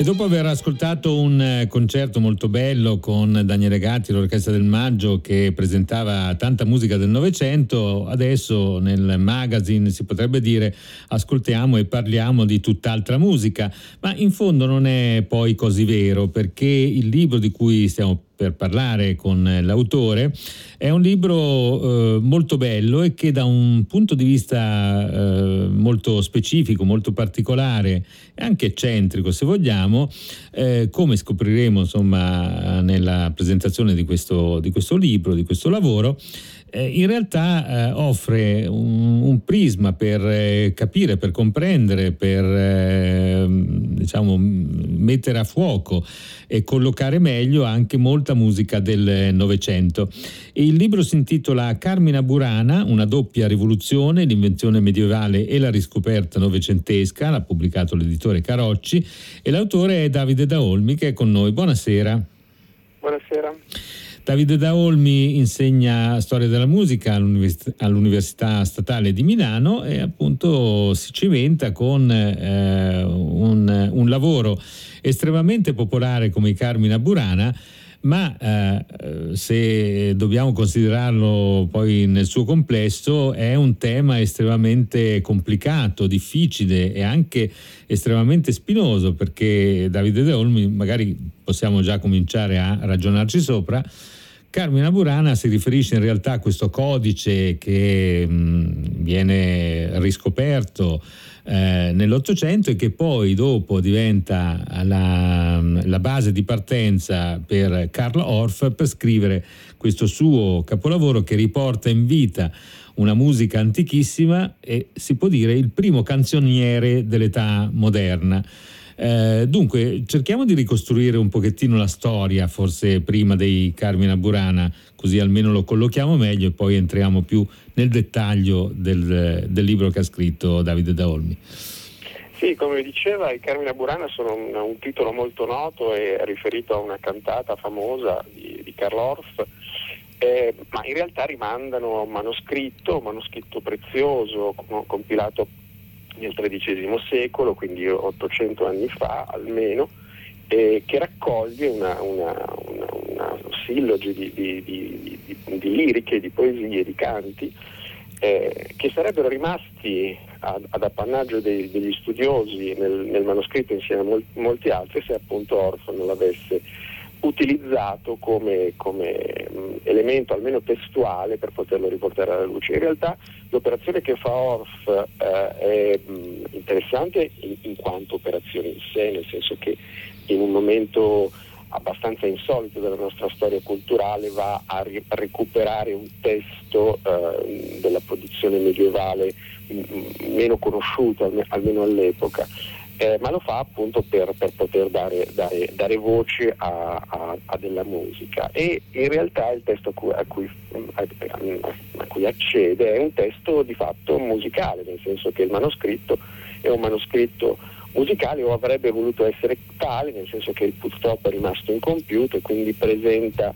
E dopo aver ascoltato un concerto molto bello con Daniele Gatti, l'Orchestra del Maggio, che presentava tanta musica del Novecento, adesso nel magazine, si potrebbe dire, ascoltiamo e parliamo di tutt'altra musica, ma in fondo non è poi così vero, perché il libro di cui stiamo per parlare con l'autore è un libro molto bello e che da un punto di vista molto specifico, molto particolare e anche eccentrico, se vogliamo, come scopriremo insomma nella presentazione di questo libro, di questo lavoro, in realtà offre un prisma per capire, per comprendere, per diciamo mettere a fuoco e collocare meglio anche molta musica del Novecento. Il libro si intitola Carmina Burana, una doppia rivoluzione, l'invenzione medievale e la riscoperta novecentesca, l'ha pubblicato l'editore Carocci, e l'autore è Davide Da Olmi, che è con noi. Buonasera. Buonasera. Davide Da Olmi insegna storia della musica all'Università Statale di Milano e appunto si cimenta con un lavoro estremamente popolare come i Carmina Burana, ma se dobbiamo considerarlo poi nel suo complesso è un tema estremamente complicato, difficile e anche estremamente spinoso, perché Davide Da Olmi, magari possiamo già cominciare a ragionarci sopra. Carmina Burana si riferisce in realtà a questo codice che viene riscoperto nell'Ottocento e che poi dopo diventa la base di partenza per Carl Orff per scrivere questo suo capolavoro che riporta in vita una musica antichissima e si può dire il primo canzoniere dell'età moderna. Dunque cerchiamo di ricostruire un pochettino la storia, forse prima dei Carmina Burana, così almeno lo collochiamo meglio e poi entriamo più nel dettaglio del libro che ha scritto Davide Da Olmi. Sì, come diceva, i Carmina Burana sono un titolo molto noto e riferito a una cantata famosa di Carl Orff, ma in realtà rimandano a un manoscritto prezioso compilato nel XIII secolo, quindi 800 anni fa almeno, che raccoglie una silloge di liriche, di poesie, di canti che sarebbero rimasti ad appannaggio degli studiosi nel manoscritto insieme a molti altri se appunto Orff non l'avesse utilizzato come elemento almeno testuale per poterlo riportare alla luce. In realtà l'operazione che fa Orff è interessante in quanto operazione in sé, nel senso che in un momento abbastanza insolito della nostra storia culturale va a recuperare un testo della produzione medievale meno conosciuto almeno all'epoca. Ma lo fa appunto per poter dare voce a della musica, e in realtà il testo a cui accede è un testo di fatto musicale, nel senso che il manoscritto è un manoscritto musicale, o avrebbe voluto essere tale, nel senso che purtroppo è rimasto incompiuto e quindi presenta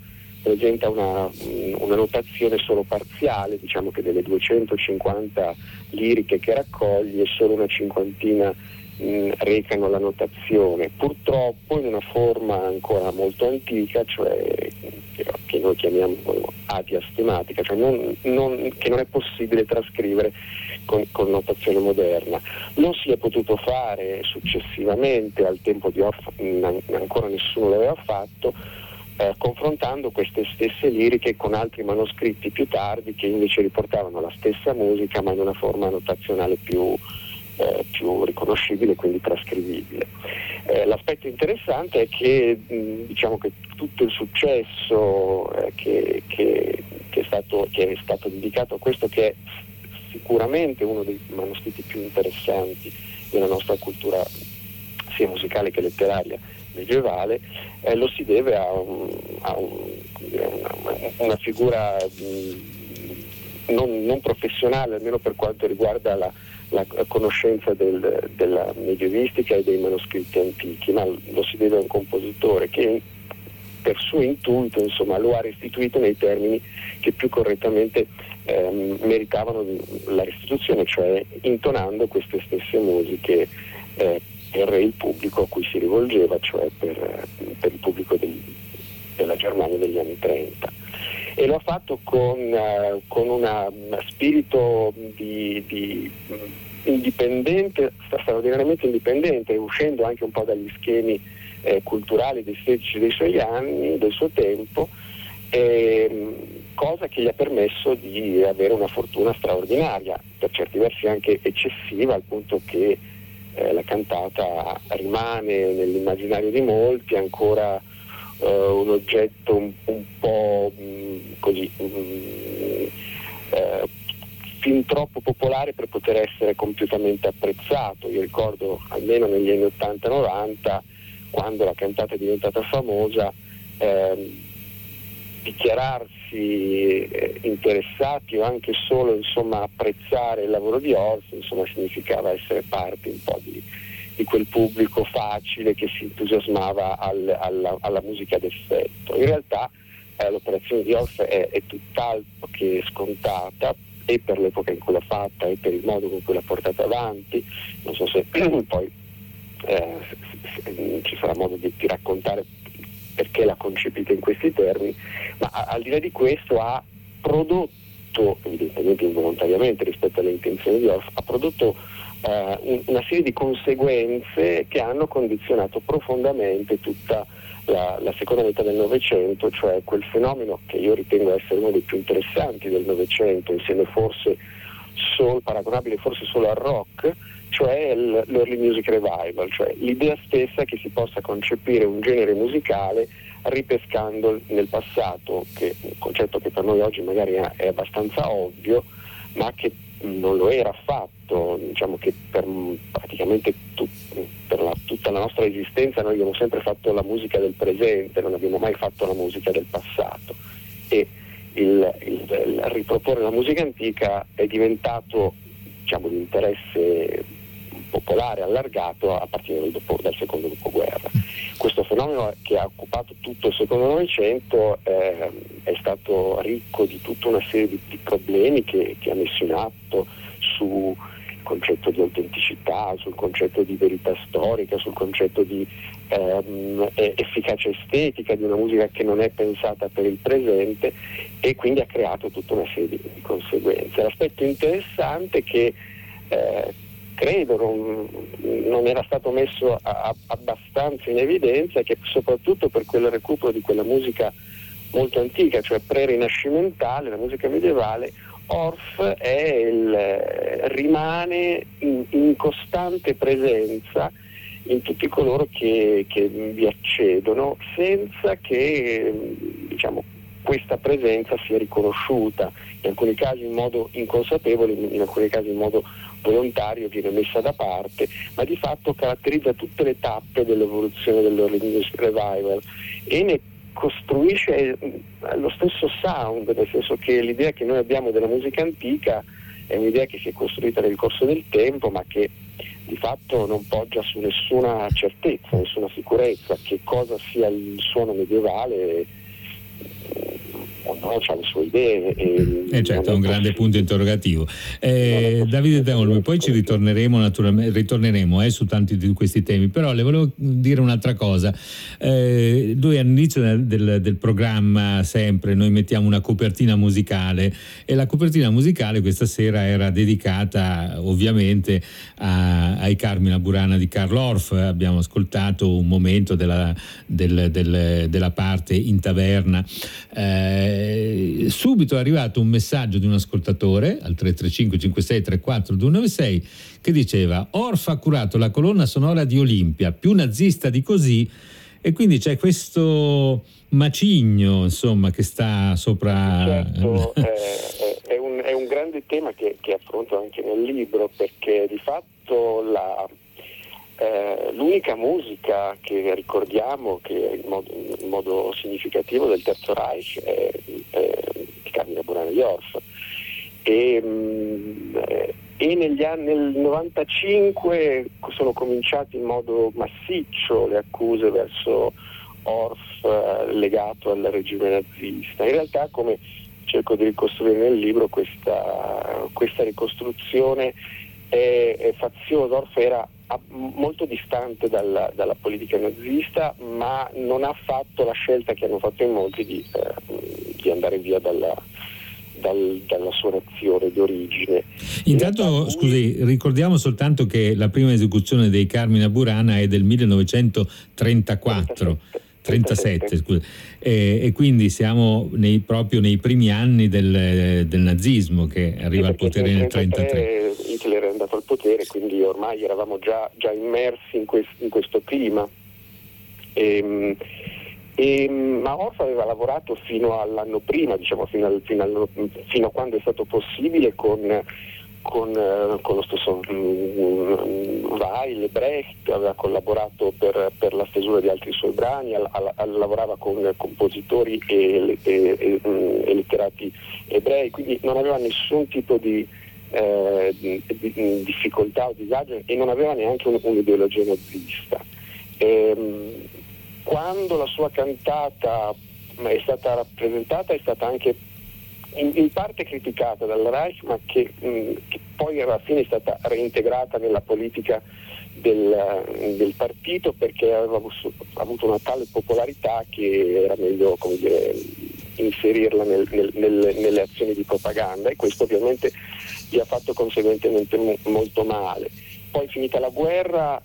una notazione solo parziale. Diciamo che delle 250 liriche che raccoglie solo una cinquantina recano la notazione, purtroppo in una forma ancora molto antica, cioè che noi chiamiamo adiastematica, cioè che non è possibile trascrivere con notazione moderna. Lo si è potuto fare successivamente, al tempo di Orff ancora nessuno l'aveva fatto, confrontando queste stesse liriche con altri manoscritti più tardi che invece riportavano la stessa musica ma in una forma notazionale più riconoscibile, quindi trascrivibile. L'aspetto interessante è che diciamo che tutto il successo che è stato dedicato a questo, che è sicuramente uno dei manoscritti più interessanti della nostra cultura sia musicale che letteraria medievale, lo si deve a una figura non professionale, almeno per quanto riguarda la conoscenza della medievistica e dei manoscritti antichi, ma lo si deve a un compositore che per suo intuito insomma lo ha restituito nei termini che più correttamente meritavano la restituzione, cioè intonando queste stesse musiche per il pubblico a cui si rivolgeva, cioè per il pubblico della Germania degli anni 30. E lo ha fatto con uno spirito di indipendente, straordinariamente indipendente, uscendo anche un po' dagli schemi culturali ed estetici dei suoi anni, del suo tempo, cosa che gli ha permesso di avere una fortuna straordinaria, per certi versi anche eccessiva, al punto che la cantata rimane nell'immaginario di molti ancora un oggetto un po' così fin troppo popolare per poter essere compiutamente apprezzato. Io ricordo almeno negli anni 80-90, quando la cantata è diventata famosa, dichiararsi interessati o anche solo apprezzare il lavoro di Orff significava essere parte un po' di quel pubblico facile che si entusiasmava alla musica d'effetto. In realtà l'operazione di Orff è tutt'altro che scontata, e per l'epoca in cui l'ha fatta e per il modo con cui l'ha portata avanti. Non so se poi ci sarà modo di raccontare perché l'ha concepita in questi termini, ma al di là di questo ha prodotto, evidentemente involontariamente rispetto alle intenzioni di Orff, ha prodotto una serie di conseguenze che hanno condizionato profondamente tutta la seconda metà del Novecento, cioè quel fenomeno che io ritengo essere uno dei più interessanti del Novecento, insieme paragonabile forse solo al rock, cioè l'early music revival, cioè l'idea stessa che si possa concepire un genere musicale ripescando nel passato, che è un concetto che per noi oggi magari è abbastanza ovvio, ma che non lo era affatto. Diciamo che per praticamente tutta la nostra esistenza noi abbiamo sempre fatto la musica del presente, non abbiamo mai fatto la musica del passato, e il riproporre la musica antica è diventato di interesse popolare allargato a partire dal secondo dopoguerra. Questo fenomeno, che ha occupato tutto il secondo Novecento, è stato ricco di tutta una serie di problemi che ha messo in atto sul concetto di autenticità, sul concetto di verità storica, sul concetto di efficacia estetica di una musica che non è pensata per il presente, e quindi ha creato tutta una serie di conseguenze. L'aspetto interessante che credo non era stato messo abbastanza in evidenza è che, soprattutto per quel recupero di quella musica molto antica, cioè pre-rinascimentale, la musica medievale, Orff rimane in costante presenza in tutti coloro che vi accedono, senza che questa presenza sia riconosciuta, in alcuni casi in modo inconsapevole, in alcuni casi in modo volontario, viene messa da parte, ma di fatto caratterizza tutte le tappe dell'evoluzione dell'early music revival e ne costruisce lo stesso sound, nel senso che l'idea che noi abbiamo della musica antica è un'idea che si è costruita nel corso del tempo, ma che di fatto non poggia su nessuna certezza, nessuna sicurezza. Che cosa sia il suono medievale, ognuno ha le sue idee. Certo, è un grande punto interrogativo. Davide De Olmo, poi ci ritorneremo su tanti di questi temi, però le volevo dire un'altra cosa. Noi all'inizio del programma sempre noi mettiamo una copertina musicale, e la copertina musicale questa sera era dedicata ovviamente ai Carmina Burana di Carl Orff. Abbiamo ascoltato un momento della parte in taverna. Subito è arrivato un messaggio di un ascoltatore al 335 56 34 296 che diceva: Orff ha curato la colonna sonora di Olimpia, più nazista di così, e quindi c'è questo macigno insomma che sta sopra. Certo, è un grande tema che affronto anche nel libro, perché di fatto l'unica musica che ricordiamo che in modo significativo del Terzo Reich è il Carmina Burana di Orff, e nel 95 sono cominciate in modo massiccio le accuse verso Orff legato al regime nazista. In realtà, come cerco di ricostruire nel libro, questa ricostruzione è faziosa. Orff era molto distante dalla politica nazista, ma non ha fatto la scelta che hanno fatto in molti di andare via dalla sua nazione di origine. Intanto, scusi, ricordiamo soltanto che la prima esecuzione dei Carmina Burana è del 1934. 37, scusa. E quindi siamo proprio nei primi anni del nazismo, che arriva al potere nel 1933. Hitler è andato al potere, quindi ormai eravamo già immersi in questo clima. Ma Orff aveva lavorato fino all'anno prima, diciamo fino a quando è stato possibile con lo stesso Weill, Brecht, aveva collaborato per la stesura di altri suoi brani, lavorava con compositori e letterati ebrei, quindi non aveva nessun tipo di difficoltà o disagio, e non aveva neanche un'ideologia nazista. Quando la sua cantata è stata rappresentata, è stata anche in parte criticata dal Reich, ma che poi alla fine è stata reintegrata nella politica del partito, perché aveva avuto una tale popolarità che era meglio, come dire, inserirla nelle azioni di propaganda, e questo ovviamente gli ha fatto conseguentemente molto male. Poi, finita la guerra,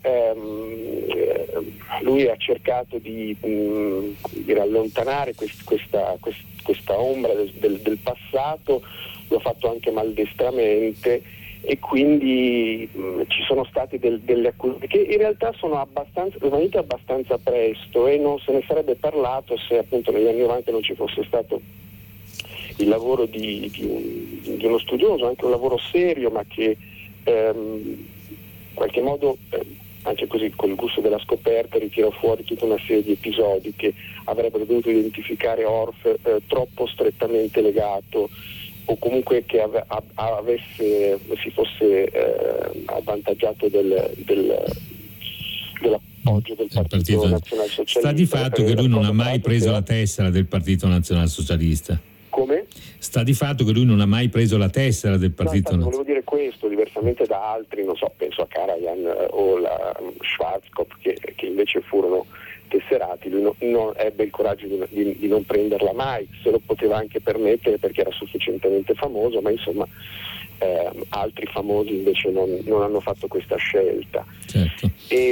lui ha cercato di allontanare questa ombra del passato, lo ha fatto anche maldestramente, e quindi ci sono state delle accuse che in realtà sono venute abbastanza presto, e non se ne sarebbe parlato se appunto negli anni 90 non ci fosse stato il lavoro di uno studioso, anche un lavoro serio, ma che in qualche modo, anche così col gusto della scoperta, ritira fuori tutta una serie di episodi che avrebbero dovuto identificare Orff troppo strettamente legato, o comunque che si fosse avvantaggiato dell'appoggio del Partito Nazionalsocialista. Sta di fatto che lui non ha mai preso la tessera del Partito Nazionalsocialista. Come? Sta di fatto che lui non ha mai preso la tessera del Partito Nazionalista. Volevo dire questo, diversamente da altri, non so, penso a Karajan o la Schwarzkopf, che invece furono tesserati. Lui non ebbe il coraggio di non prenderla mai, se lo poteva anche permettere perché era sufficientemente famoso, ma insomma altri famosi invece non hanno fatto questa scelta. Certo.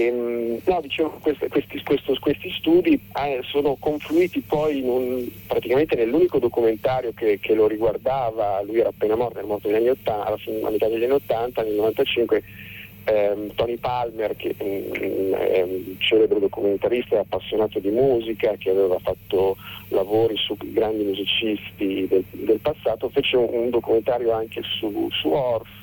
Dicevo, questi studi sono confluiti poi praticamente nell'unico documentario che lo riguardava. Lui era appena morto, era morto negli anni 80, a metà degli anni 80, nel 95. Tony Palmer, che è un celebre documentarista e appassionato di musica, che aveva fatto lavori su grandi musicisti del passato, fece un documentario anche su Orff,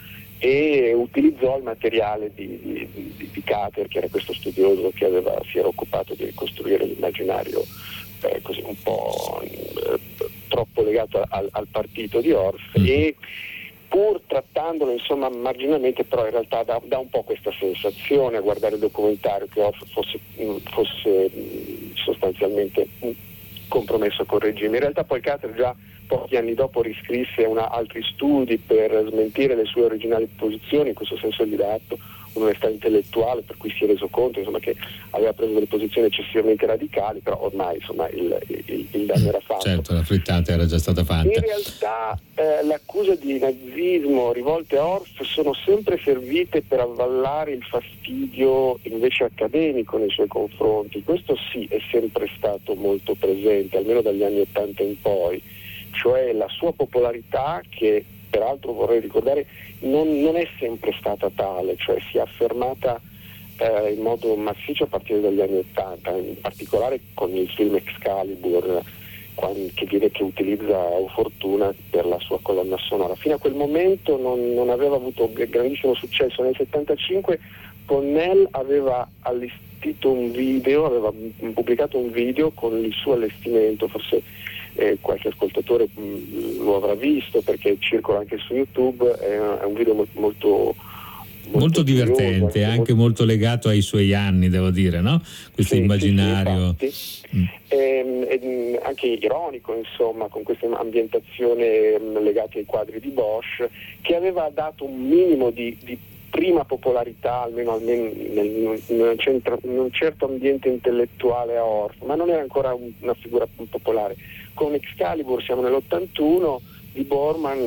e utilizzò il materiale di Kater, che era questo studioso che si era occupato di ricostruire l'immaginario così un po' troppo legato al partito di Orff, e pur trattandolo insomma marginalmente, però in realtà dà un po' questa sensazione a guardare il documentario che Orff fosse sostanzialmente compromesso col regime. In realtà poi Kater già pochi anni dopo riscrisse altri studi per smentire le sue originali posizioni, in questo senso gli dà atto un'onestà intellettuale, per cui si è reso conto insomma che aveva preso delle posizioni eccessivamente radicali, però ormai insomma il danno era fatto. Certo, la frittata era già stata fatta. In realtà l'accusa di nazismo rivolte a Orff sono sempre servite per avvallare il fastidio invece accademico nei suoi confronti. Questo sì è sempre stato molto presente, almeno dagli anni 80 in poi, cioè la sua popolarità, che peraltro vorrei ricordare non è sempre stata tale, cioè si è affermata in modo massiccio a partire dagli anni 80, in particolare con il film Excalibur, che utilizza O Fortuna per la sua colonna sonora. Fino a quel momento non aveva avuto grandissimo successo. Nel 75 Ponnell aveva allestito aveva pubblicato un video con il suo allestimento, forse qualche ascoltatore lo avrà visto perché circola anche su YouTube. È un video molto divertente, anche molto legato ai suoi anni, devo dire, no? Questo immaginario. Sì, anche ironico, insomma, con questa ambientazione legata ai quadri di Bosch, che aveva dato un minimo di prima popolarità, almeno in un certo ambiente intellettuale a Orff, ma non era ancora una figura popolare. Con Excalibur siamo nell'81, di Borman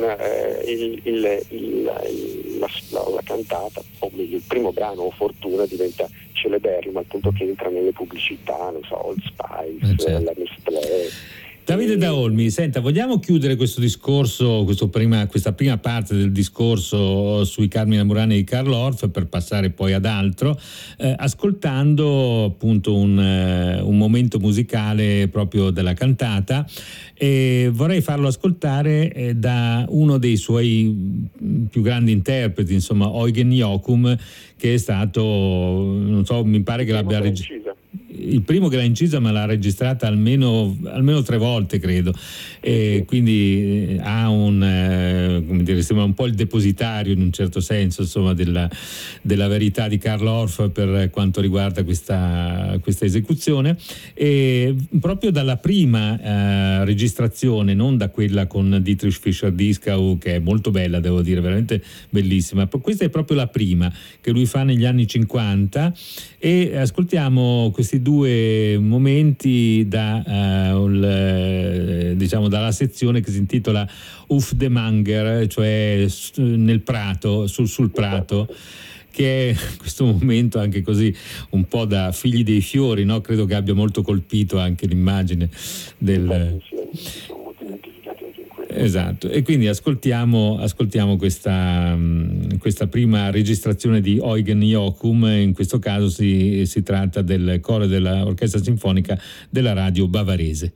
la cantata, o meglio il primo brano, O Fortuna, diventa celeberrimo al punto che entra nelle pubblicità, non so, Old Spice, certo. la Nestlé. Davide Da Olmi, senta, vogliamo chiudere questo discorso, questa prima parte del discorso sui Carmina Burana di Carl Orff per passare poi ad altro, ascoltando appunto un momento musicale proprio della cantata, e vorrei farlo ascoltare da uno dei suoi più grandi interpreti, insomma Eugen Joachim, che è stato, non so, mi pare che l'abbia registrato. Il primo che l'ha incisa, ma l'ha registrata almeno 3 volte, credo, e quindi ha come dire, sembra un po' il depositario in un certo senso, insomma, della verità di Carl Orff per quanto riguarda questa esecuzione, e proprio dalla prima registrazione, non da quella con Dietrich Fischer-Dieskau, che è molto bella, devo dire, veramente bellissima. Questa è proprio la prima che lui fa negli anni 50, e ascoltiamo questi 2 momenti diciamo dalla sezione che si intitola Auf dem Anger, cioè nel prato, sul prato, che è questo momento anche così un po' da Figli dei fiori, no? Credo che abbia molto colpito anche l'immagine del... Esatto, e quindi ascoltiamo questa prima registrazione di Eugen Joachim. In questo caso si tratta del coro dell'Orchestra Sinfonica della Radio Bavarese.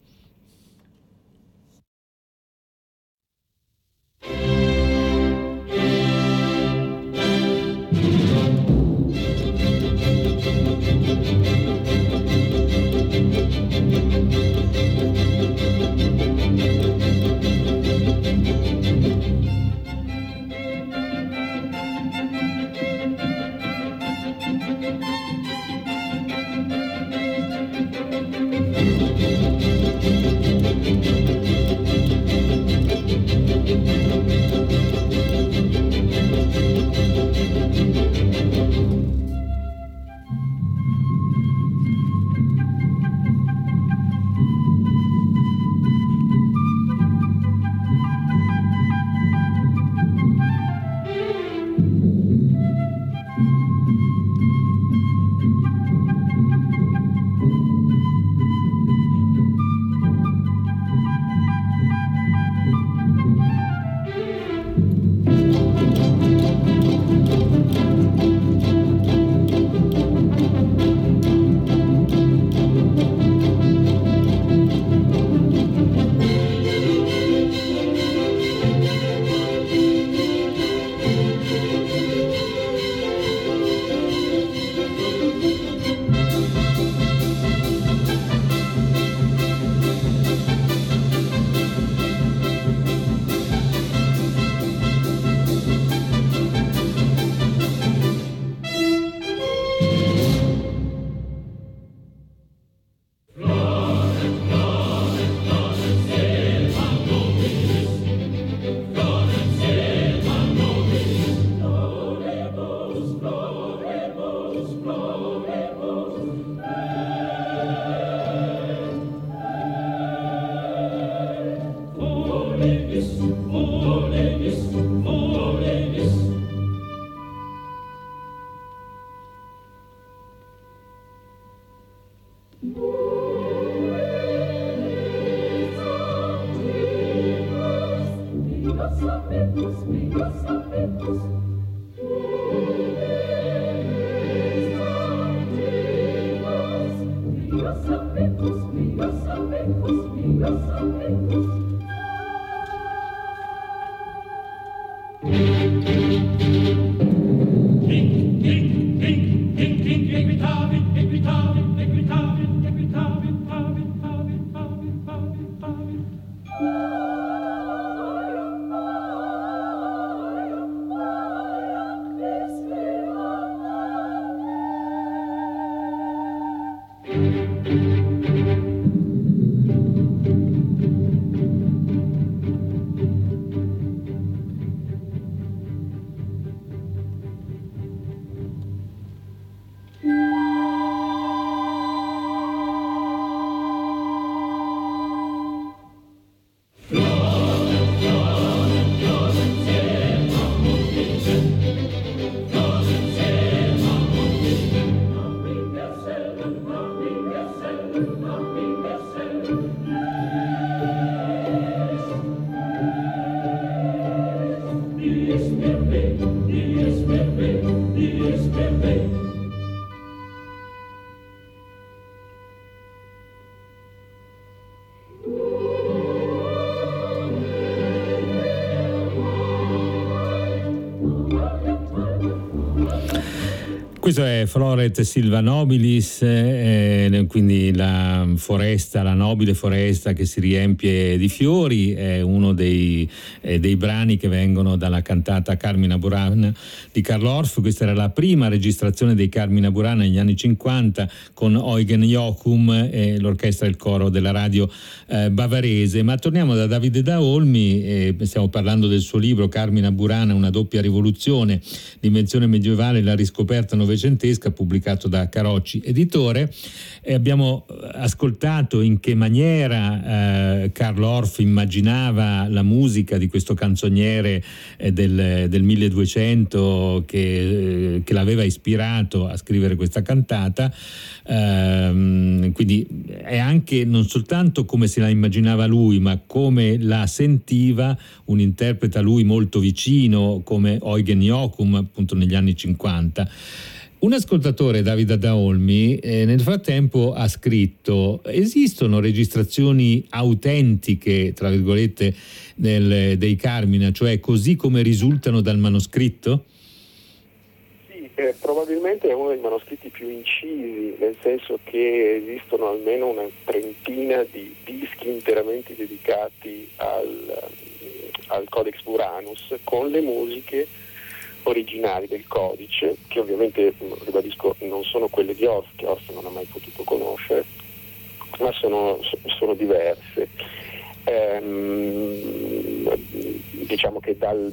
Questo è Floret Silva Nobilis, quindi la foresta, la nobile foresta che si riempie di fiori, è uno dei brani che vengono dalla cantata Carmina Burana di Carl Orff. Questa era la prima registrazione dei Carmina Burana negli anni 50 con Eugen Jochum e l'orchestra e il coro della radio bavarese. Ma torniamo da Davide da Olmi, stiamo parlando del suo libro Carmina Burana, una doppia rivoluzione, l'invenzione medievale e la riscoperta novecentesca, pubblicato da Carocci Editore. Abbiamo ascoltato in che maniera Carl Orff immaginava la musica di questo canzoniere del 1200 che l'aveva ispirato a scrivere questa cantata. Quindi è anche non soltanto come se la immaginava lui, ma come la sentiva un interprete a lui molto vicino come Eugen Jochum, appunto negli anni 50. Un ascoltatore, Davide da Olmi, nel frattempo ha scritto: esistono registrazioni autentiche, tra virgolette, dei Carmina, cioè così come risultano dal manoscritto? Sì, probabilmente è uno dei manoscritti più incisi, nel senso che esistono almeno una trentina di dischi interamente dedicati al Codex Buranus, con le musiche originali del codice, che ovviamente, ribadisco, non sono quelle di Orff, che Orff non ha mai potuto conoscere, ma sono diverse. Diciamo che dal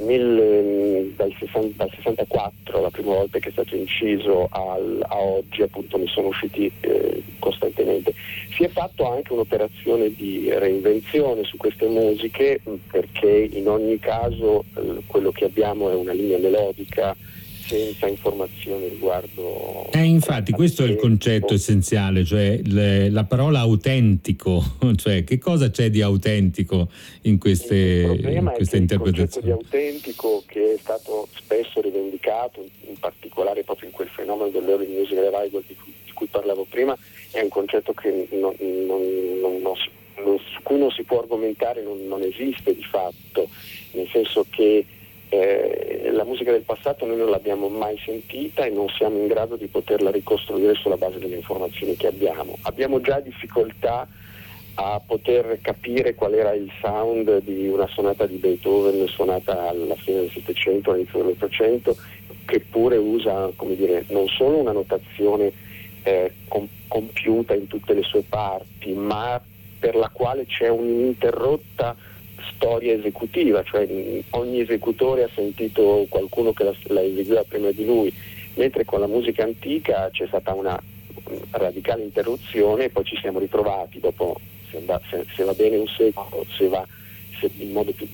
64, la prima volta che è stato inciso, a oggi appunto ne sono usciti costantemente. Si è fatto anche un'operazione di reinvenzione su queste musiche, perché in ogni caso quello che abbiamo è una linea melodica senza informazioni riguardo. Infatti questo è il concetto essenziale, cioè la parola autentico, cioè che cosa c'è di autentico in queste interpretazioni? Il concetto di autentico, che è stato spesso rivendicato, in particolare proprio in quel fenomeno dell'early music revival di cui parlavo prima, è un concetto che su cui non si può argomentare, non esiste di fatto, nel senso che la musica del passato noi non l'abbiamo mai sentita e non siamo in grado di poterla ricostruire sulla base delle informazioni che abbiamo. Abbiamo già difficoltà a poter capire qual era il sound di una sonata di Beethoven suonata alla fine del Settecento, all'inizio dell'Ottocento, che pure usa, come dire, non solo una notazione compiuta in tutte le sue parti, ma per la quale c'è un'ininterrotta storia esecutiva, cioè ogni esecutore ha sentito qualcuno che la eseguiva prima di lui, mentre con la musica antica c'è stata una radicale interruzione e poi ci siamo ritrovati dopo, se va bene un secolo, se in modo più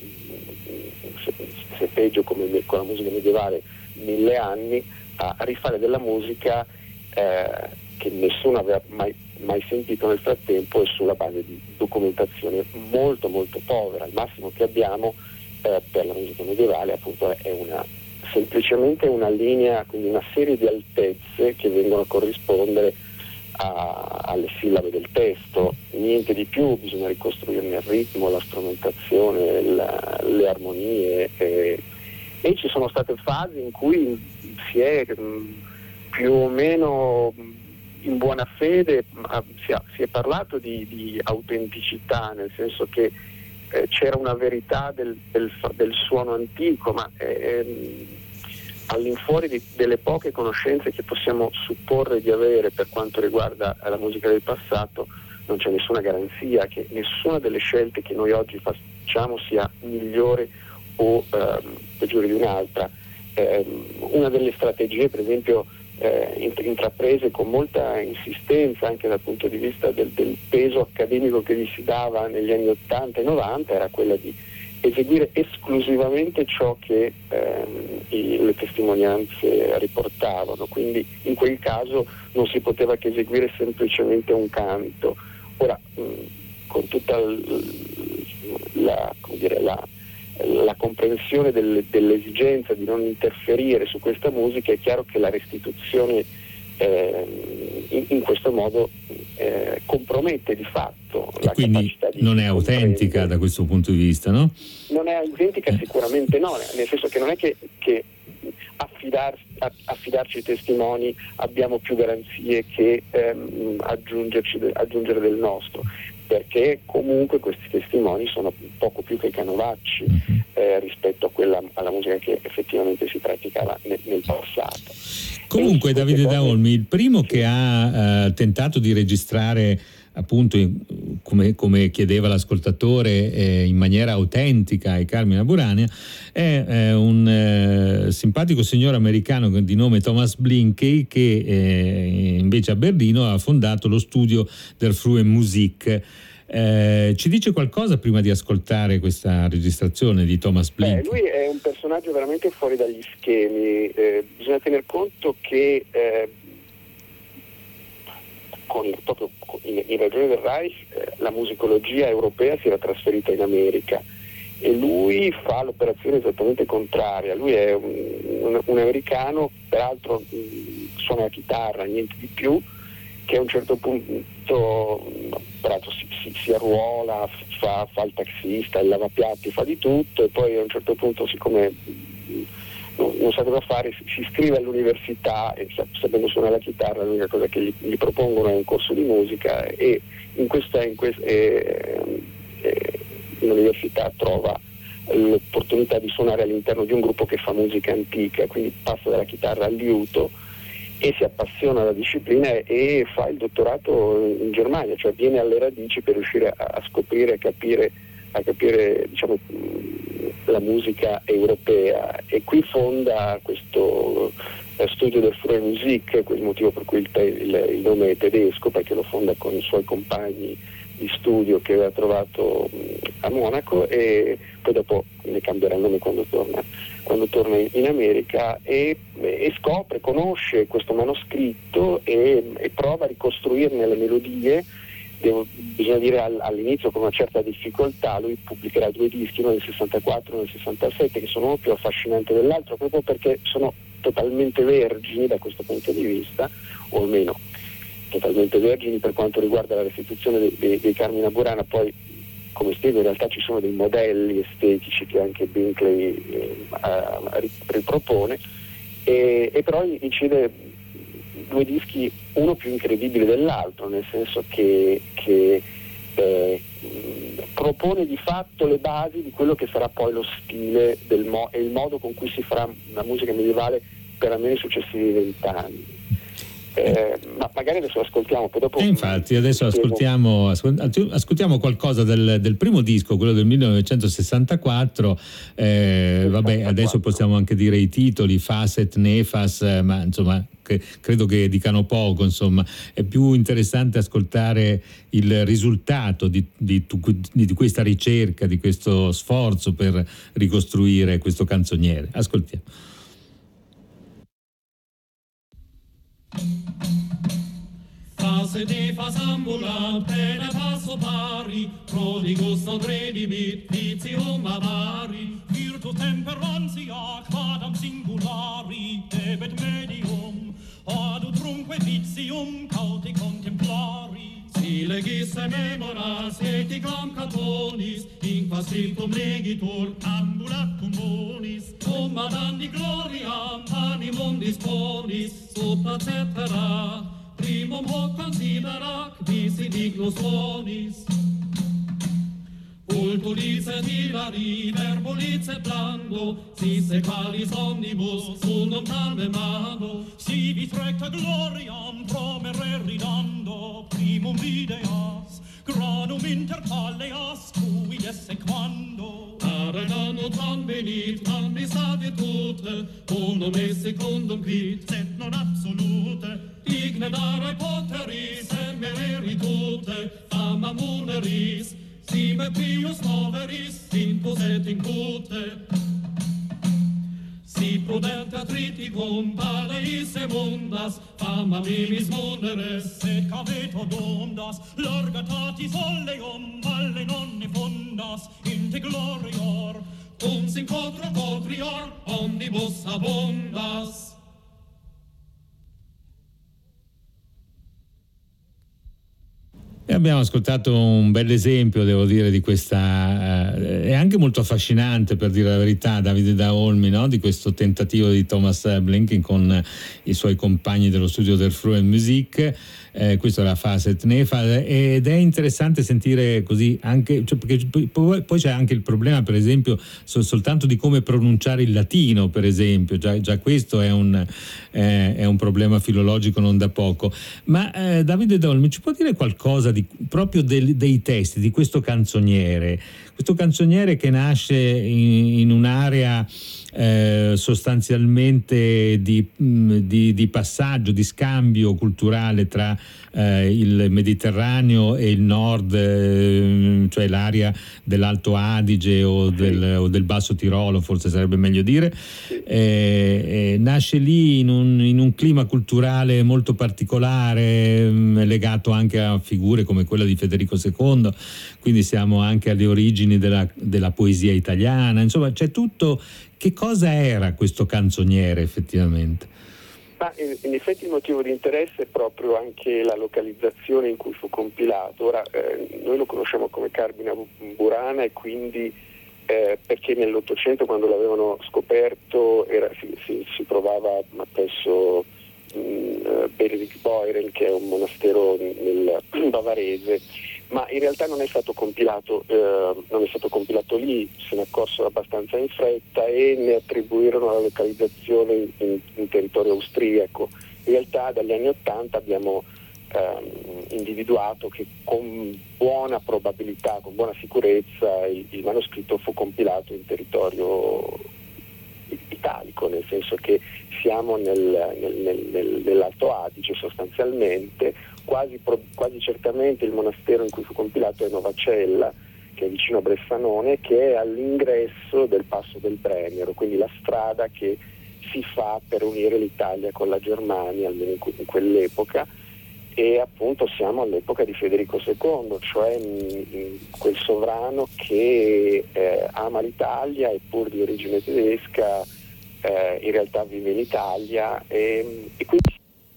se peggio come con la musica medievale 1000 anni, a rifare della musica che nessuno aveva mai sentito nel frattempo, e sulla base di documentazione molto molto povera. Il massimo che abbiamo per la musica medievale appunto è semplicemente una linea, quindi una serie di altezze che vengono a corrispondere alle sillabe del testo, niente di più. Bisogna ricostruirne il ritmo, la strumentazione, le armonie, e ci sono state fasi in cui si è più o meno in buona fede si è parlato di autenticità, nel senso che c'era una verità del suono antico, ma all'infuori delle poche conoscenze che possiamo supporre di avere per quanto riguarda la musica del passato, non c'è nessuna garanzia che nessuna delle scelte che noi oggi facciamo sia migliore o peggiore di un'altra. Una delle strategie, per esempio, intraprese con molta insistenza anche dal punto di vista del peso accademico che gli si dava negli anni 80 e 90, era quella di eseguire esclusivamente ciò che le testimonianze riportavano, quindi in quel caso non si poteva che eseguire semplicemente un canto. Ora, con tutta la comprensione dell'esigenza di non interferire su questa musica, è chiaro che la restituzione in questo modo compromette di fatto la capacità di non è autentica da questo punto di vista, no? Non è autentica, sicuramente no, nel senso che non è che affidarci ai testimoni abbiamo più garanzie che aggiungere del nostro, perché comunque questi testimoni sono poco più che canovacci rispetto alla musica che effettivamente si praticava nel passato. Comunque Davide Da Olmi, il primo che ha tentato di registrare appunto come chiedeva l'ascoltatore in maniera autentica i Carmina Burana è un simpatico signore americano di nome Thomas Blinkey, che invece a Berlino ha fondato lo studio der Frühe Musik. Ci dice qualcosa prima di ascoltare questa registrazione di Thomas Blinkey? Lui è un personaggio veramente fuori dagli schemi. Bisogna tener conto che proprio in ragione del Reich la musicologia europea si era trasferita in America e lui fa l'operazione esattamente contraria. Lui è un americano, peraltro suona la chitarra, niente di più, che a un certo punto peraltro si arruola, fa il taxista, il lavapiatti, fa di tutto, e poi a un certo punto, siccome non sa cosa fare, si iscrive all'università e sapendo suonare la chitarra l'unica cosa che gli propongono è un corso di musica, e in l'università trova l'opportunità di suonare all'interno di un gruppo che fa musica antica, quindi passa dalla chitarra al liuto e si appassiona alla disciplina e fa il dottorato in Germania, cioè viene alle radici per riuscire a scoprire, a capire diciamo la musica europea, e qui fonda questo studio del Frühe Musik, quel motivo per cui il nome è tedesco, perché lo fonda con i suoi compagni di studio che aveva trovato a Monaco, e poi dopo ne cambierà il nome quando torna in America, e conosce questo manoscritto e prova a ricostruirne le melodie. Bisogna dire all'inizio con una certa difficoltà. Lui pubblicherà 2 dischi, uno nel 64 e uno nel 67, che sono uno più affascinante dell'altro proprio perché sono totalmente vergini da questo punto di vista, o almeno totalmente vergini per quanto riguarda la restituzione dei Carmina Burana. Poi, come spiego, in realtà ci sono dei modelli estetici che anche Binkley ripropone, e però incide 2 dischi, uno più incredibile dell'altro, nel senso che propone di fatto le basi di quello che sarà poi lo stile e il modo con cui si farà la musica medievale per almeno i successivi 20 anni. Ma magari adesso ascoltiamo, poi dopo. Infatti adesso ascoltiamo qualcosa del primo disco, quello del 1964. Vabbè, adesso possiamo anche dire i titoli, Facet, Nefas, ma insomma credo che dicano poco. Insomma, è più interessante ascoltare il risultato di questa ricerca, di questo sforzo per ricostruire questo canzoniere. Ascoltiamo. Fase de fas ambulant, pene passo pari, prodigus non redimit, vitium avari, virtu temperantia, quadam singulari, debet medium, adutrumque vitium, cauti contemplari. Si legisse memoras, eticam catonis, in quas scriptum legitur, ambulatum bonis, cum adandi gloriam, animum disponis, supra cetera, primum hoc considerac visi dignus bonis. Culturis et hilari, verbulis et blando, si sequalis omnibus unum talme mano, si vis recta gloriam promere ridando, primum videas, granum inter palleas, cui esse quando. Arenano tam venit, tam missa virtute, unum e secundum quid, sed non absolute, igne dare poteris, emeritute, fama muneris, sime pius noveris, impus et incute. Si prudente triticum paleis emundas, fama mimis muneres, et caveto dondas, largatatis oleum, valle non ne fundas, inte glorior, uns in quatro quatrior omnibus abundas. E abbiamo ascoltato un bel esempio, devo dire, di questa, è anche molto affascinante, per dire la verità, Davide da Olmi, no? Di questo tentativo di Thomas Blinken con i suoi compagni dello studio der Frühen Musik. Questo era Facet Nefal, ed è interessante sentire così anche, cioè, perché poi c'è anche il problema, per esempio, soltanto di come pronunciare il latino, per esempio, già questo è un problema filologico non da poco. Ma Davide Dolmi ci può dire qualcosa proprio dei testi di questo canzoniere che nasce in un'area sostanzialmente di passaggio, di scambio culturale tra il Mediterraneo e il nord, cioè l'area dell'Alto Adige o del Basso Tirolo, forse sarebbe meglio dire. Nasce lì in un clima culturale molto particolare, legato anche a figure come quella di Federico II, quindi siamo anche alle origini della poesia italiana, insomma c'è tutto. Che cosa era questo canzoniere effettivamente? Ma in effetti il motivo di interesse è proprio anche la localizzazione in cui fu compilato. Ora noi lo conosciamo come Carmina Burana, e quindi perché nell'Ottocento, quando l'avevano scoperto, si trovava presso Berwick-Beuren, che è un monastero nel bavarese, ma in realtà non è stato compilato lì, se ne accorsero abbastanza in fretta e ne attribuirono la localizzazione in territorio austriaco. In realtà dagli anni '80 abbiamo individuato che con buona probabilità, con buona sicurezza, il manoscritto fu compilato in territorio italico, nel senso che siamo nell'Alto Adige sostanzialmente. Quasi certamente il monastero in cui fu compilato è Novacella, che è vicino a Bressanone, che è all'ingresso del passo del Brennero, quindi la strada che si fa per unire l'Italia con la Germania, almeno in quell'epoca, e appunto siamo all'epoca di Federico II, cioè quel sovrano che ama l'Italia e pur di origine tedesca in realtà vive in Italia e quindi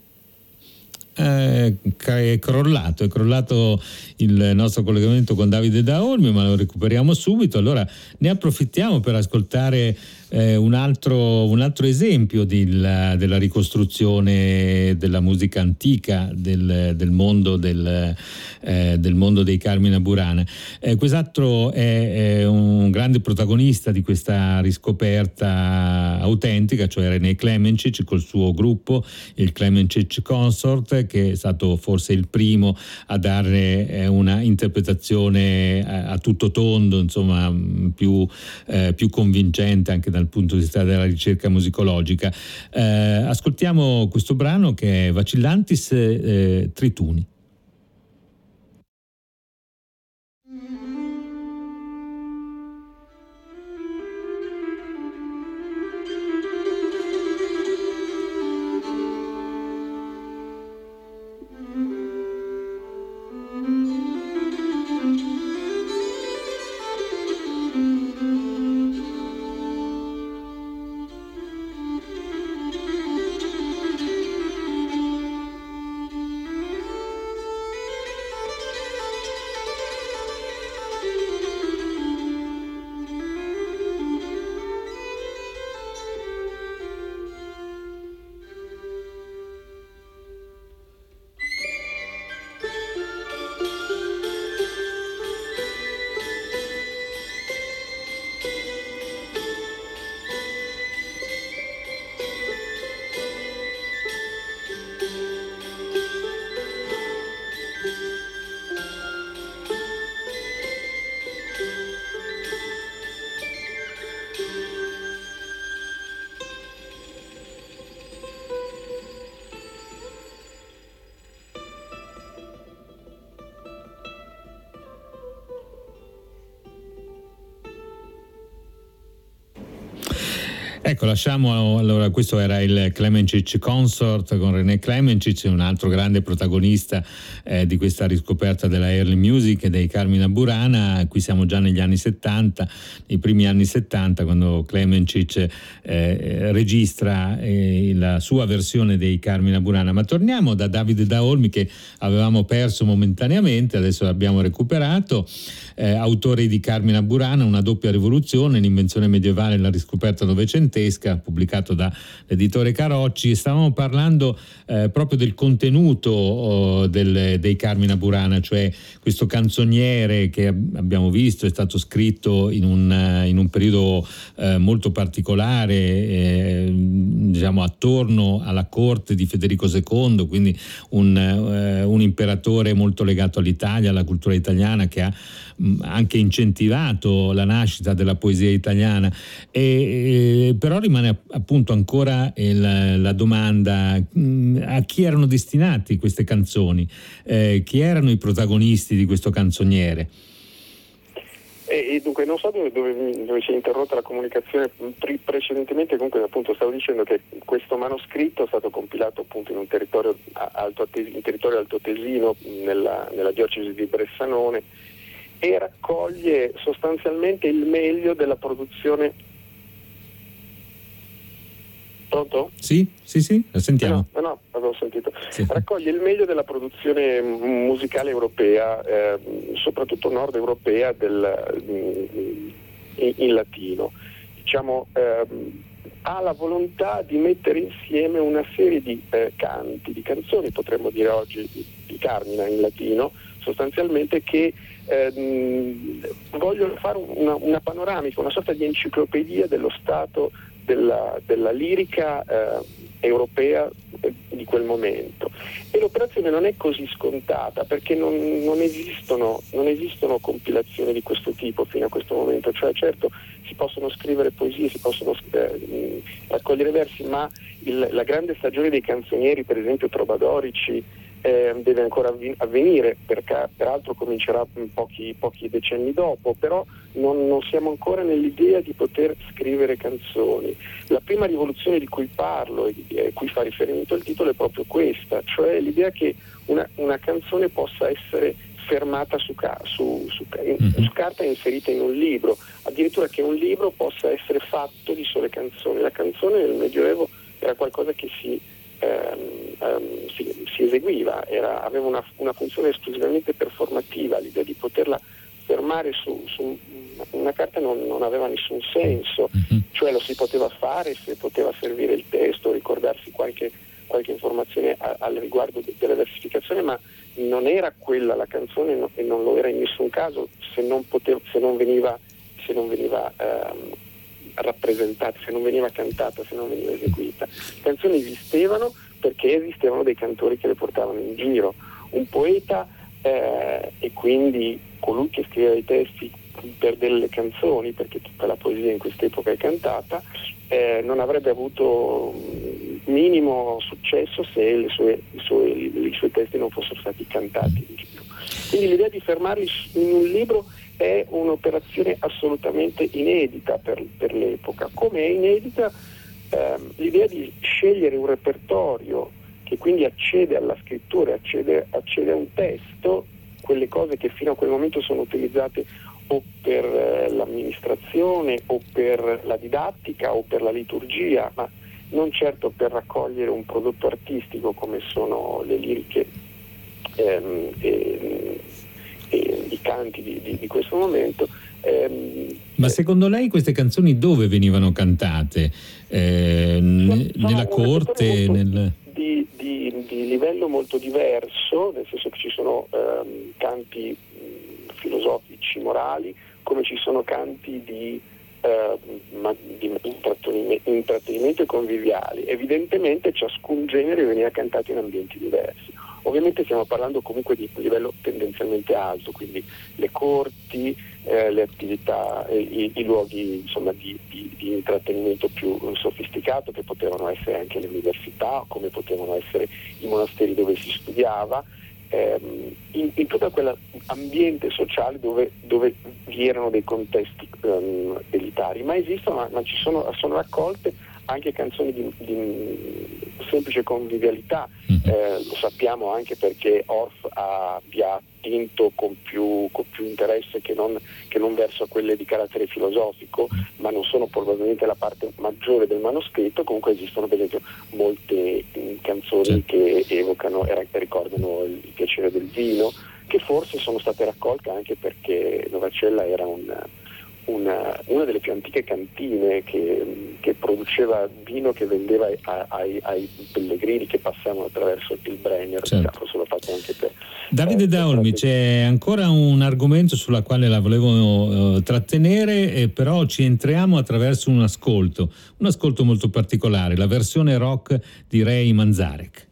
è crollato il nostro collegamento con Davide da Olmi, ma lo recuperiamo subito. Allora ne approfittiamo per ascoltare un altro esempio della ricostruzione della musica antica del mondo dei Carmina Burana. Quest'altro è un grande protagonista di questa riscoperta autentica, cioè René Klemencic col suo gruppo, il Klemencic Consort, che è stato forse il primo a dare una interpretazione a tutto tondo, insomma più convincente anche dal punto di vista della ricerca musicologica. Ascoltiamo questo brano che è Vacillantis Trituni. Ecco, lasciamo allora, questo era il Klemenčić Consort con René Klemenčić, un altro grande protagonista di questa riscoperta della early music e dei Carmina Burana. Qui siamo già negli anni 70, nei primi anni 70, quando Klemenčić registra la sua versione dei Carmina Burana. Ma torniamo da Davide Da Olmi, che avevamo perso momentaneamente, adesso l'abbiamo recuperato. Autore di Carmina Burana, una doppia rivoluzione, l'invenzione medievale e la riscoperta novecentesca, pubblicato dall'editore Carocci. Stavamo parlando proprio del contenuto dei Carmina Burana, cioè questo canzoniere che abbiamo visto è stato scritto in un periodo molto particolare, diciamo attorno alla corte di Federico II, quindi un imperatore molto legato all'Italia, alla cultura italiana, che ha anche incentivato la nascita della poesia italiana, però rimane appunto ancora la domanda: a chi erano destinati queste canzoni, chi erano i protagonisti di questo canzoniere? E dunque non so dove si è interrotta la comunicazione precedentemente. Comunque appunto stavo dicendo che questo manoscritto è stato compilato appunto in un territorio altoatesino, nella diocesi di Bressanone, e raccoglie sostanzialmente il meglio della produzione. Pronto? Sì, la sentiamo. No, avevo sentito. Sì. Raccoglie il meglio della produzione musicale europea, soprattutto nord europea, in latino. Diciamo, ha la volontà di mettere insieme una serie di canti, di canzoni, potremmo dire oggi di Carmina in latino, sostanzialmente, che vogliono fare una panoramica, una sorta di enciclopedia dello stato della lirica europea di quel momento. E l'operazione non è così scontata, perché non esistono compilazioni di questo tipo fino a questo momento. Cioè, certo, si possono scrivere poesie, si possono raccogliere versi, ma la grande stagione dei canzonieri, per esempio trovadorici, deve ancora avvenire, perché peraltro comincerà pochi decenni dopo. Però non siamo ancora nell'idea di poter scrivere canzoni. La prima rivoluzione di cui parlo e a cui fa riferimento il titolo è proprio questa, cioè l'idea che una canzone possa essere fermata su carta e inserita in un libro, addirittura che un libro possa essere fatto di sole canzoni. La canzone nel Medioevo era qualcosa che si eseguiva, aveva una funzione esclusivamente performativa. L'idea di poterla fermare su una carta non aveva nessun senso. Cioè lo si poteva fare, se poteva servire il testo, ricordarsi qualche informazione al riguardo della versificazione, ma non era quella la canzone, e non lo era in nessun caso se non veniva rappresentata, se non veniva cantata, se non veniva eseguita. Le canzoni esistevano perché esistevano dei cantori che le portavano in giro. Un poeta e quindi colui che scriveva i testi per delle canzoni, perché tutta la poesia in quest'epoca è cantata, non avrebbe avuto minimo successo se i suoi testi non fossero stati cantati in giro. Quindi l'idea di fermarli in un libro è un'operazione assolutamente inedita per l'epoca, come è inedita l'idea di scegliere un repertorio che quindi accede alla scrittura, accede a un testo, quelle cose che fino a quel momento sono utilizzate o per l'amministrazione o per la didattica o per la liturgia, ma non certo per raccogliere un prodotto artistico come sono le liriche e i canti di questo momento. Ma secondo lei queste canzoni dove venivano cantate? Nella corte? Di livello molto diverso, nel senso che ci sono canti filosofici, morali, come ci sono canti di intrattenimento e conviviali. Evidentemente ciascun genere veniva cantato in ambienti diversi. Ovviamente stiamo parlando comunque di un livello tendenzialmente alto, quindi le corti, le attività, i luoghi insomma di intrattenimento più sofisticato, che potevano essere anche le università, come potevano essere i monasteri dove si studiava, in tutto quell'ambiente sociale dove vi erano dei contesti elitari, ma esistono, ma sono raccolte anche canzoni di semplice convivialità. Lo sappiamo anche perché Orff abbia attinto con più interesse che non verso quelle di carattere filosofico, ma non sono probabilmente la parte maggiore del manoscritto. Comunque esistono per esempio molte canzoni che evocano e ricordano il piacere del vino, che forse sono state raccolte anche perché Novacella era una delle più antiche cantine che produceva vino che vendeva ai pellegrini che passavano attraverso il Brennero. Forse l'ho fatto anche per Davide Daolmi. C'è ancora un argomento sulla quale la volevo trattenere, però ci entriamo attraverso un ascolto molto particolare, la versione rock di Ray Manzarek.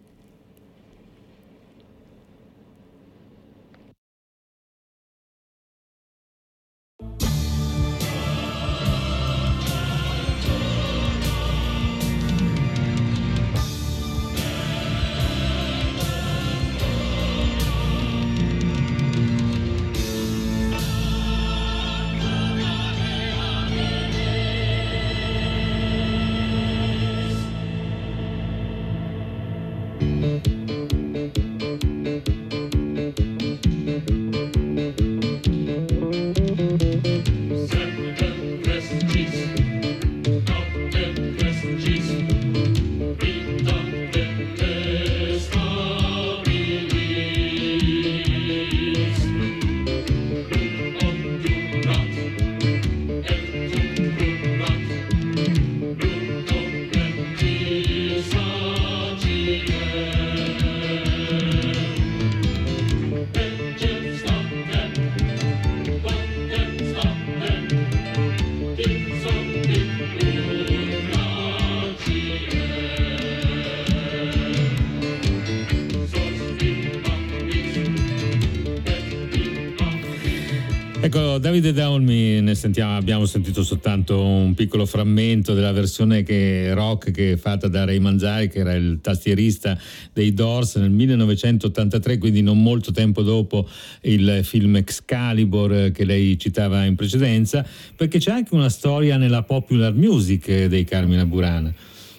Ecco, Davide Daolmi, abbiamo sentito soltanto un piccolo frammento della versione rock che è fatta da Ray Manzarek, che era il tastierista dei Doors nel 1983, quindi non molto tempo dopo il film Excalibur che lei citava in precedenza, perché c'è anche una storia nella popular music dei Carmina Burana.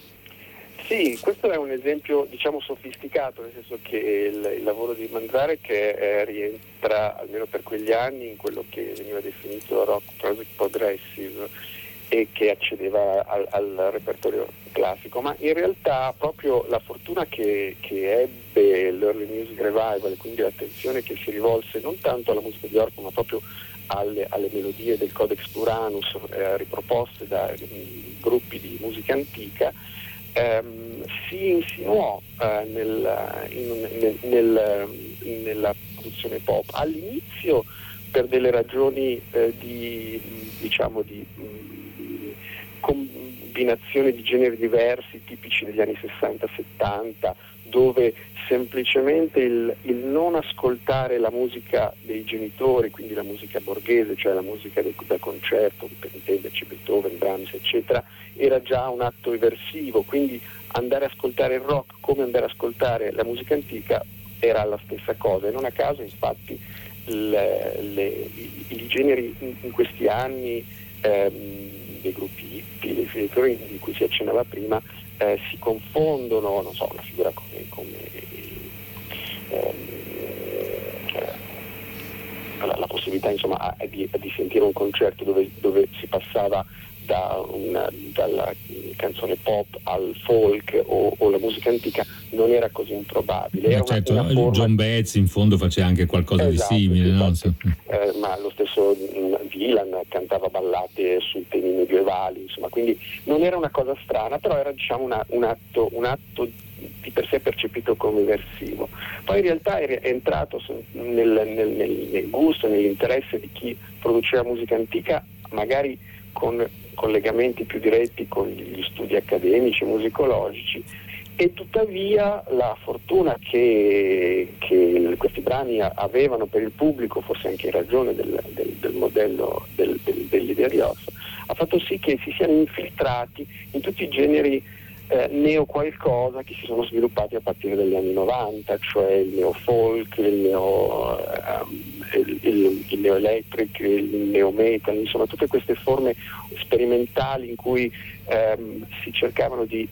Sì, questo è un esempio diciamo sofisticato, nel senso che il lavoro di Manzarek rientra, almeno per quegli anni, in quello che veniva definito rock progressive e che accedeva al repertorio classico, ma in realtà proprio la fortuna che ebbe l'Early Music Revival, e quindi l'attenzione che si rivolse non tanto alla musica di Orff ma proprio alle melodie del Codex Pluranus riproposte da gruppi di musica antica, si insinuò nella produzione pop all'inizio per delle ragioni di combinazione di generi diversi tipici degli anni 60-70, dove semplicemente il non ascoltare la musica dei genitori, quindi la musica borghese, cioè la musica da concerto, per intenderci Beethoven, Brahms, eccetera, era già un atto eversivo, quindi andare a ascoltare il rock come andare a ascoltare la musica antica era la stessa cosa, e non a caso infatti i generi in questi anni dei gruppi hippie, dei filatori di cui si accennava prima, si confondono, non so, una figura come la possibilità insomma di sentire un concerto dove si passava dalla canzone pop al folk o la musica antica non era così improbabile. Era certo, una forma... John Baez in fondo faceva anche qualcosa di simile, no? Ma lo stesso Dylan cantava ballate sui temi medievali, insomma, quindi non era una cosa strana, però era diciamo un atto di per sé percepito come eversivo. Poi in realtà è entrato nel gusto, nell'interesse di chi produceva musica antica, magari con collegamenti più diretti con gli studi accademici, musicologici, e tuttavia la fortuna che questi brani avevano per il pubblico, forse anche in ragione del modello dell'idea di Orff, ha fatto sì che si siano infiltrati in tutti i generi neo qualcosa che si sono sviluppati a partire dagli anni 90, cioè il neo folk, il neo electric, il neo metal, insomma tutte queste forme sperimentali in cui si cercavano di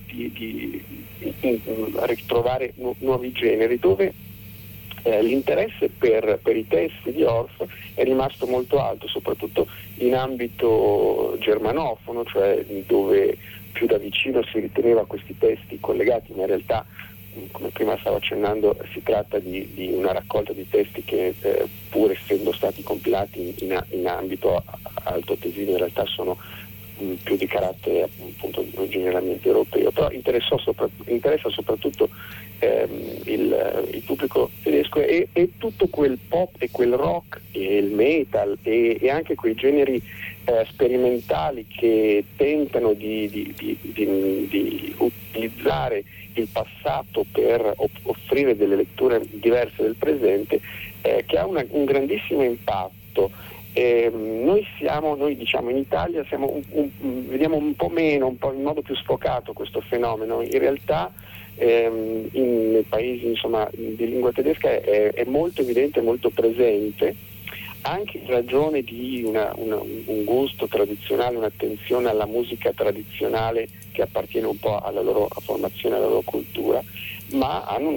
ritrovare nuovi generi, dove l'interesse per i testi di Orff è rimasto molto alto, soprattutto in ambito germanofono, cioè dove più da vicino si riteneva questi testi collegati, ma in realtà, come prima stavo accennando, si tratta di una raccolta di testi che pur essendo stati compilati in ambito altoatesino in realtà sono più di carattere appunto generalmente europeo, però interessa soprattutto il pubblico tedesco e tutto quel pop e quel rock e il metal e anche quei generi sperimentali che tentano di utilizzare il passato per offrire delle letture diverse del presente, che ha un grandissimo impatto. Noi diciamo in Italia vediamo un po' meno, un po' in modo più sfocato questo fenomeno. In realtà nei paesi insomma di lingua tedesca è molto evidente, molto presente, anche in ragione di un gusto tradizionale, un'attenzione alla musica tradizionale che appartiene un po' alla loro formazione, alla loro cultura, ma hanno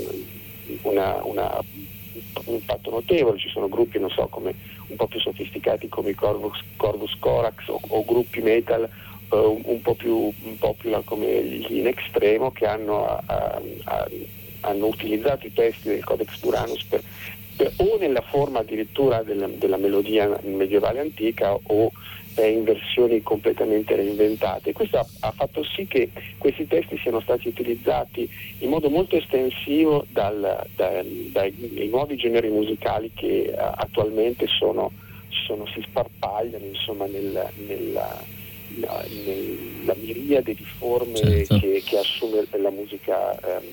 un impatto notevole. Ci sono gruppi, non so, come un po' più sofisticati come i Corvus Corax o gruppi metal un po' più popular come gli In Extremo, che hanno utilizzato i testi del Codex Buranus o nella forma addirittura della melodia medievale antica o in versioni completamente reinventate. Questo ha fatto sì che questi testi siano stati utilizzati in modo molto estensivo dai nuovi generi musicali che attualmente si sparpagliano insomma nella miriade di forme, certo, che assume la musica,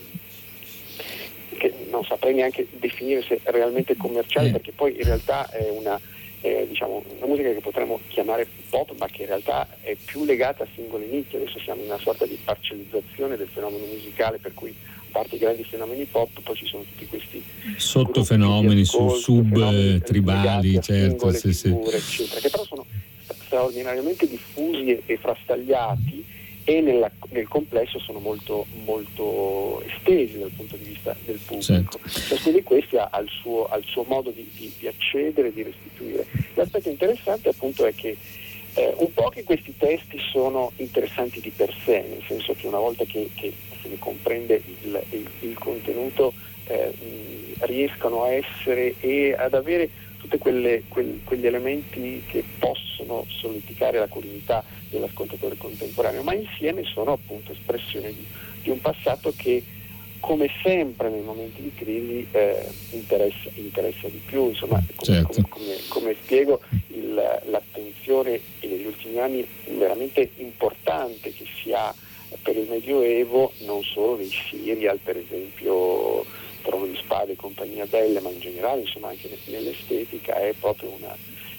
che non saprei neanche definire se è realmente commerciale, perché poi in realtà è una musica che potremmo chiamare pop, ma che in realtà è più legata a singole nicchie. Adesso siamo in una sorta di parcellizzazione del fenomeno musicale, per cui a parte i grandi fenomeni pop poi ci sono tutti questi sottofenomeni, sub-tribali, certo, figure, eccetera, che però sono straordinariamente diffusi e frastagliati e nel complesso sono molto, molto estesi dal punto di vista del pubblico. Ciascuno di questi ha il suo modo di accedere, di restituire. L'aspetto interessante appunto è che un po' che questi testi sono interessanti di per sé, nel senso che una volta che se ne comprende il contenuto riescono a essere e ad avere tutti quegli elementi che possono solleticare la curiosità dell'ascoltatore contemporaneo, ma insieme sono appunto espressione di un passato che, come sempre nei momenti di crisi, interessa di più. Insomma, come spiego, l'attenzione negli ultimi anni veramente importante che si ha per il Medioevo, non solo dei serial, per esempio Trono di Spade e compagnia bella, ma in generale insomma anche nell'estetica, è proprio una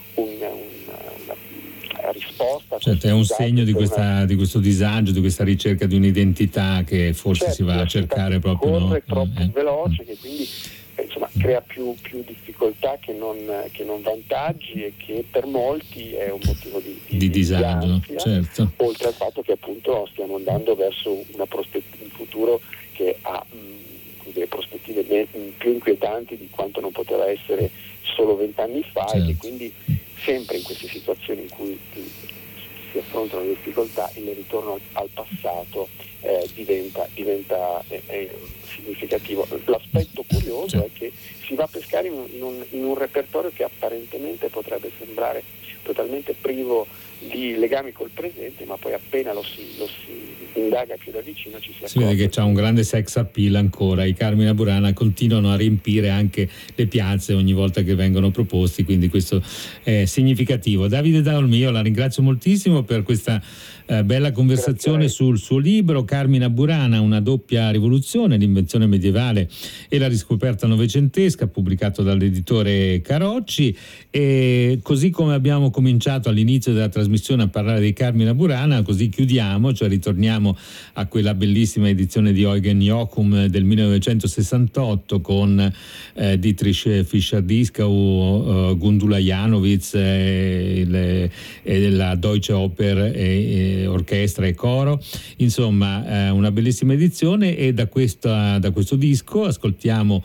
risposta. Certo, è un segno di questo disagio, di questa ricerca di un'identità che forse si va a cercare proprio. Corre troppo veloce, che quindi insomma crea più difficoltà che non vantaggi, e che per molti è un motivo di disagio, ansia, certo. Oltre al fatto che appunto stiamo andando verso un futuro che ha delle prospettive più inquietanti di quanto non poteva essere solo 20 anni fa, certo. E che quindi sempre in queste situazioni in cui si affrontano le difficoltà, il ritorno al passato diventa significativo. L'aspetto curioso è che si va a pescare in un repertorio che apparentemente potrebbe sembrare totalmente privo di legami col presente, ma poi appena lo si indaga più da vicino ci si accorge. Si vede che c'ha un grande sex appeal ancora. I Carmina Burana continuano a riempire anche le piazze ogni volta che vengono proposti, quindi questo è significativo. Davide Dalmi, io la ringrazio moltissimo per questa bella conversazione sul suo libro Carmina Burana, una doppia rivoluzione, l'invenzione medievale e la riscoperta novecentesca, pubblicato dall'editore Carocci. E così come abbiamo cominciato all'inizio della trasmissione a parlare di Carmina Burana, così chiudiamo, cioè ritorniamo a quella bellissima edizione di Eugen Joachim del 1968 con Dietrich Fischer-Dieskau, Gundula Janowitz e la Deutsche Oper orchestra e coro. Insomma, una bellissima edizione, e da questo disco ascoltiamo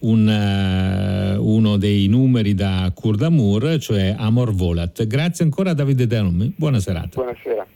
uno dei numeri da Kurt Amour, cioè Amor Volat. Grazie ancora a Davide Danumi, buona serata. Buonasera.